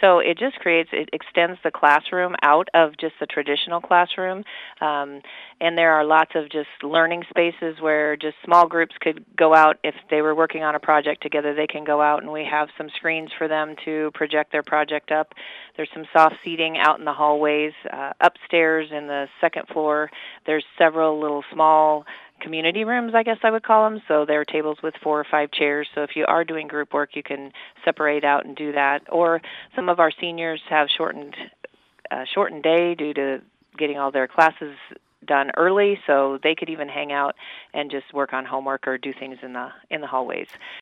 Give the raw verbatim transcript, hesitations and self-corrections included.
So it just creates, it extends the classroom out of just the traditional classroom. Um, and there are lots of just learning spaces where just small groups could go out. If they were working on a project together, they can go out, and we have some screens for them to project their project up. There's some soft seating out in the hallways. Uh, upstairs in the second floor, there's several little small community rooms, I guess I would call them. So there are tables with four or five chairs. So if you are doing group work, you can separate out and do that. Or some of our seniors have shortened uh, shortened day due to getting all their classes done early, so they could even hang out and just work on homework or do things in the in the hallways.